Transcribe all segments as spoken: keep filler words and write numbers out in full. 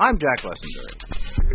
I'm Jack Lessenberry.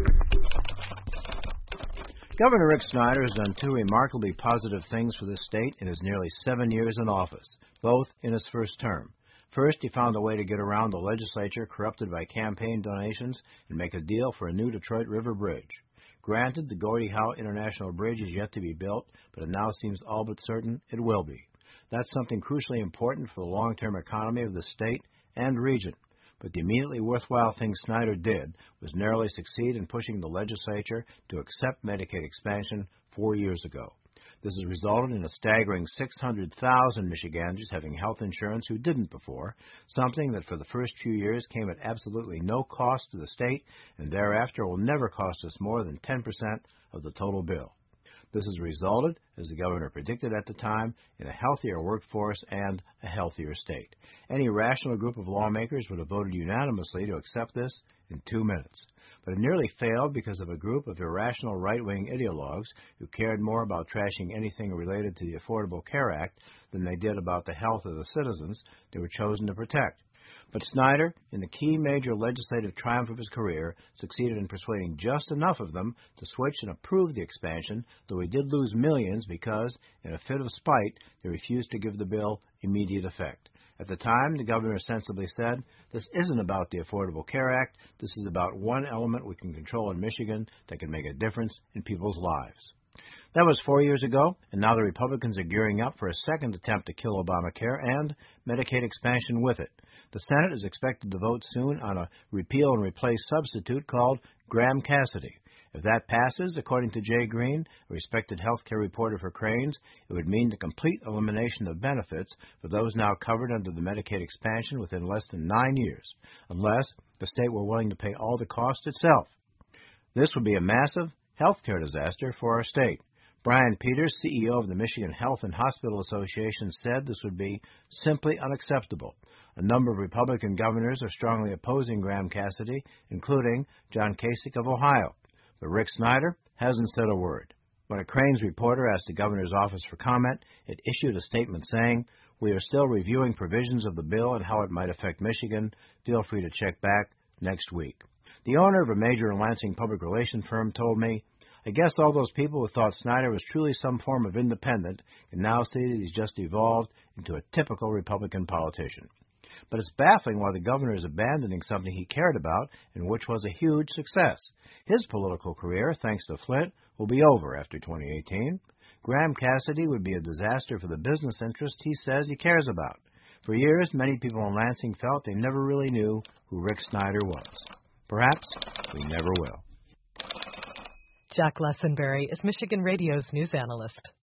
Governor Rick Snyder has done two remarkably positive things for this state in his nearly seven years in office, both in his first term. First, he found a way to get around the legislature corrupted by campaign donations and make a deal for a new Detroit River Bridge. Granted, the Gordie Howe International Bridge is yet to be built, but it now seems all but certain it will be. That's something crucially important for the long-term economy of the state and region. But the immediately worthwhile thing Snyder did was narrowly succeed in pushing the legislature to accept Medicaid expansion four years ago. This has resulted in a staggering six hundred thousand Michiganders having health insurance who didn't before, something that for the first few years came at absolutely no cost to the state and thereafter will never cost us more than ten percent of the total bill. This has resulted, as the governor predicted at the time, in a healthier workforce and a healthier state. Any rational group of lawmakers would have voted unanimously to accept this in two minutes. But it nearly failed because of a group of irrational right-wing ideologues who cared more about trashing anything related to the Affordable Care Act than they did about the health of the citizens they were chosen to protect. But Snyder, in the key major legislative triumph of his career, succeeded in persuading just enough of them to switch and approve the expansion, though he did lose millions because, in a fit of spite, they refused to give the bill immediate effect. At the time, the governor sensibly said, "This isn't about the Affordable Care Act. This is about one element we can control in Michigan that can make a difference in people's lives." That was four years ago, and now the Republicans are gearing up for a second attempt to kill Obamacare and Medicaid expansion with it. The Senate is expected to vote soon on a repeal and replace substitute called Graham-Cassidy. If that passes, according to Jay Green, a respected health care reporter for Crain's, it would mean the complete elimination of benefits for those now covered under the Medicaid expansion within less than nine years, unless the state were willing to pay all the cost itself. This would be a massive health care disaster for our state. Brian Peters, C E O of the Michigan Health and Hospital Association, said this would be simply unacceptable. A number of Republican governors are strongly opposing Graham-Cassidy, including John Kasich of Ohio. But Rick Snyder hasn't said a word. When a Crain's reporter asked the governor's office for comment, it issued a statement saying, "We are still reviewing provisions of the bill and how it might affect Michigan. Feel free to check back next week." The owner of a major Lansing public relations firm told me, "I guess all those people who thought Snyder was truly some form of independent can now see that he's just evolved into a typical Republican politician." But it's baffling why the governor is abandoning something he cared about and which was a huge success. His political career, thanks to Flint, will be over after twenty eighteen. Graham-Cassidy would be a disaster for the business interest he says he cares about. For years, many people in Lansing felt they never really knew who Rick Snyder was. Perhaps we never will. Jack Lessenberry is Michigan Radio's news analyst.